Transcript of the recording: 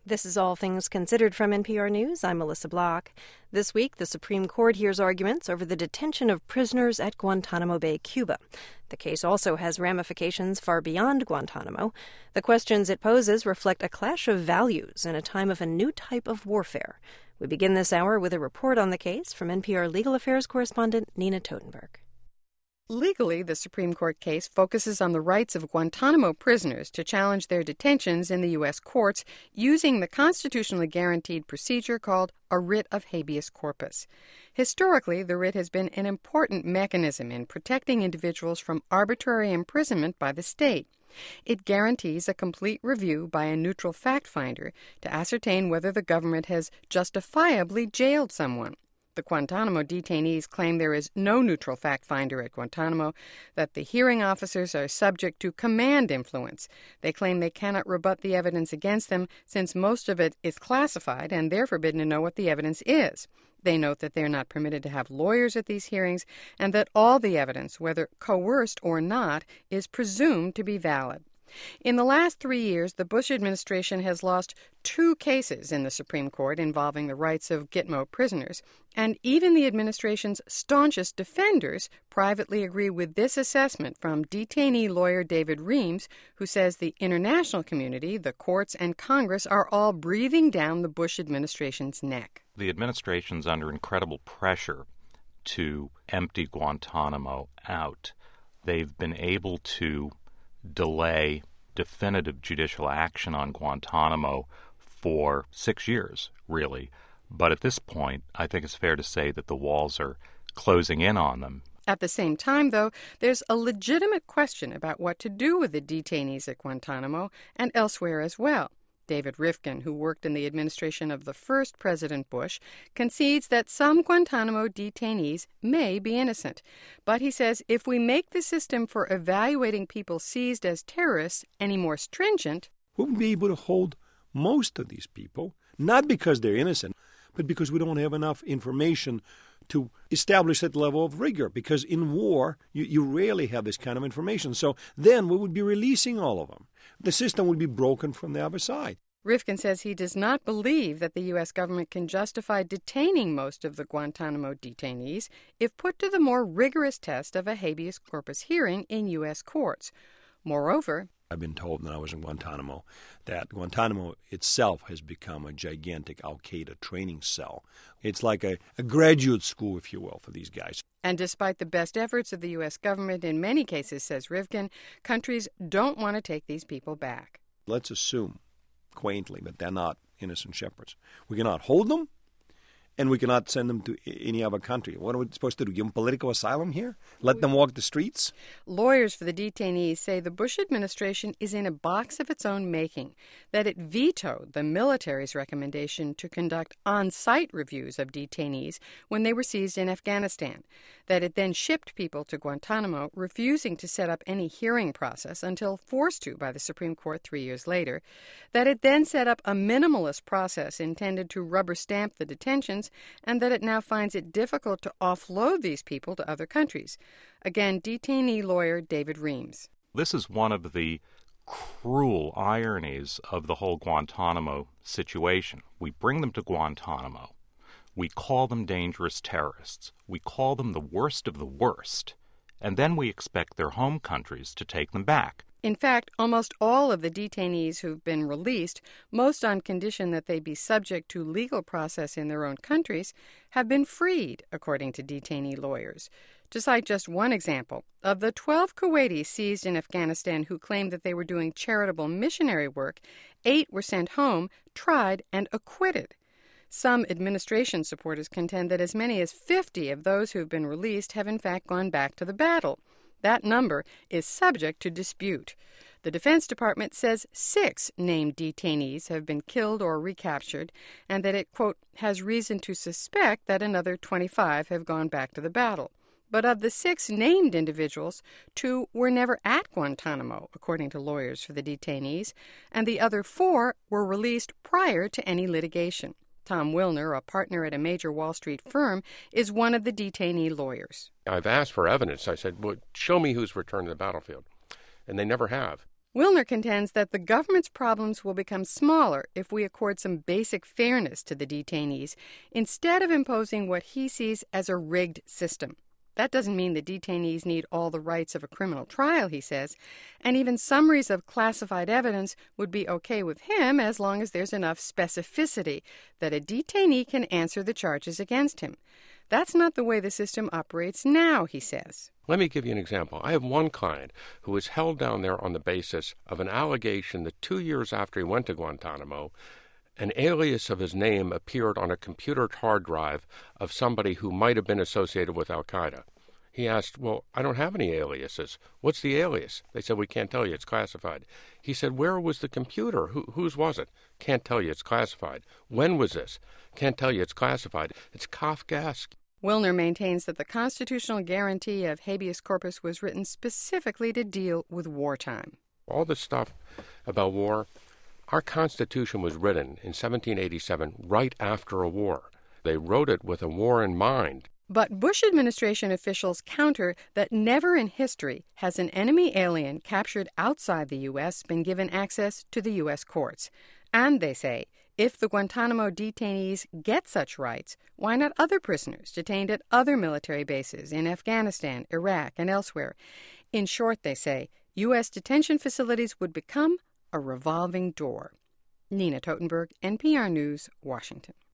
This is All Things Considered from NPR News. I'm Melissa Block. This week, the Supreme Court hears arguments over the detention of prisoners at Guantanamo Bay, Cuba. The case also has ramifications far beyond Guantanamo. The questions it poses reflect a clash of values in a time of a new type of warfare. We begin this hour with a report on the case from NPR Legal Affairs correspondent Nina Totenberg. Legally, the Supreme Court case focuses on the rights of Guantanamo prisoners to challenge their detentions in the U.S. courts using the constitutionally guaranteed procedure called a writ of habeas corpus. Historically, the writ has been an important mechanism in protecting individuals from arbitrary imprisonment by the state. It guarantees a complete review by a neutral fact finder to ascertain whether the government has justifiably jailed someone. The Guantanamo detainees claim there is no neutral fact finder at Guantanamo, that the hearing officers are subject to command influence. They claim they cannot rebut the evidence against them since most of it is classified and they're forbidden to know what the evidence is. They note that they're not permitted to have lawyers at these hearings and that all the evidence, whether coerced or not, is presumed to be valid. In the last 3 years, the Bush administration has lost 2 cases in the Supreme Court involving the rights of Gitmo prisoners, and even the administration's staunchest defenders privately agree with this assessment from detainee lawyer David Reams, who says the international community, the courts, and Congress are all breathing down the Bush administration's neck. The administration's under incredible pressure to empty Guantanamo out. They've been able to delay definitive judicial action on Guantanamo for 6 years, really. But at this point, I think it's fair to say that the walls are closing in on them. At the same time, though, there's a legitimate question about what to do with the detainees at Guantanamo and elsewhere as well. David Rifkin, who worked in the administration of the first President Bush, concedes that some Guantanamo detainees may be innocent. But he says if we make the system for evaluating people seized as terrorists any more stringent, we'll be able to hold most of these people, not because they're innocent, but because we don't have enough information to establish that level of rigor. Because in war, you rarely have this kind of information. So then we would be releasing all of them. The system would be broken from the other side. Rifkin says he does not believe that the U.S. government can justify detaining most of the Guantanamo detainees if put to the more rigorous test of a habeas corpus hearing in U.S. courts. Moreover, I've been told when I was in Guantanamo that Guantanamo itself has become a gigantic al-Qaeda training cell. It's like a graduate school, if you will, for these guys. And despite the best efforts of the U.S. government in many cases, says Rifkin, countries don't want to take these people back. Let's assume, quaintly, that they're not innocent shepherds. We cannot hold them, and we cannot send them to any other country. What are we supposed to do, give them political asylum here? Let them walk the streets? Lawyers for the detainees say the Bush administration is in a box of its own making, that it vetoed the military's recommendation to conduct on-site reviews of detainees when they were seized in Afghanistan, that it then shipped people to Guantanamo, refusing to set up any hearing process until forced to by the Supreme Court 3 years later, that it then set up a minimalist process intended to rubber stamp the detentions, and that it now finds it difficult to offload these people to other countries. Again, detainee lawyer David Reams. This is one of the cruel ironies of the whole Guantanamo situation. We bring them to Guantanamo. We call them dangerous terrorists. We call them the worst of the worst. And then we expect their home countries to take them back. In fact, almost all of the detainees who've been released, most on condition that they be subject to legal process in their own countries, have been freed, according to detainee lawyers. To cite just one example, of the 12 Kuwaitis seized in Afghanistan who claimed that they were doing charitable missionary work, 8 were sent home, tried, and acquitted. Some administration supporters contend that as many as 50 of those who've been released have in fact gone back to the battle. That number is subject to dispute. The Defense Department says 6 named detainees have been killed or recaptured, and that it, quote, has reason to suspect that another 25 have gone back to the battle. But of the 6 named individuals, 2 were never at Guantanamo, according to lawyers for the detainees, and the other 4 were released prior to any litigation. Tom Wilner, a partner at a major Wall Street firm, is one of the detainee lawyers. I've asked for evidence. I said, well, show me who's returned to the battlefield. And they never have. Wilner contends that the government's problems will become smaller if we accord some basic fairness to the detainees instead of imposing what he sees as a rigged system. That doesn't mean the detainees need all the rights of a criminal trial, he says, and even summaries of classified evidence would be okay with him as long as there's enough specificity that a detainee can answer the charges against him. That's not the way the system operates now, he says. Let me give you an example. I have one client who was held down there on the basis of an allegation that 2 years after he went to Guantanamo, an alias of his name appeared on a computer hard drive of somebody who might have been associated with Al-Qaeda. He asked, well, I don't have any aliases. What's the alias? They said, we can't tell you, it's classified. He said, where was the computer? Whose was it? Can't tell you, it's classified. When was this? Can't tell you, it's classified. It's Kafkaesque. Wilner maintains that the constitutional guarantee of habeas corpus was written specifically to deal with wartime. All this stuff about war, our Constitution was written in 1787 right after a war. They wrote it with a war in mind. But Bush administration officials counter that never in history has an enemy alien captured outside the U.S. been given access to the U.S. courts. And they say, if the Guantanamo detainees get such rights, why not other prisoners detained at other military bases in Afghanistan, Iraq, and elsewhere? In short, they say, U.S. detention facilities would become a revolving door. Nina Totenberg, NPR News, Washington.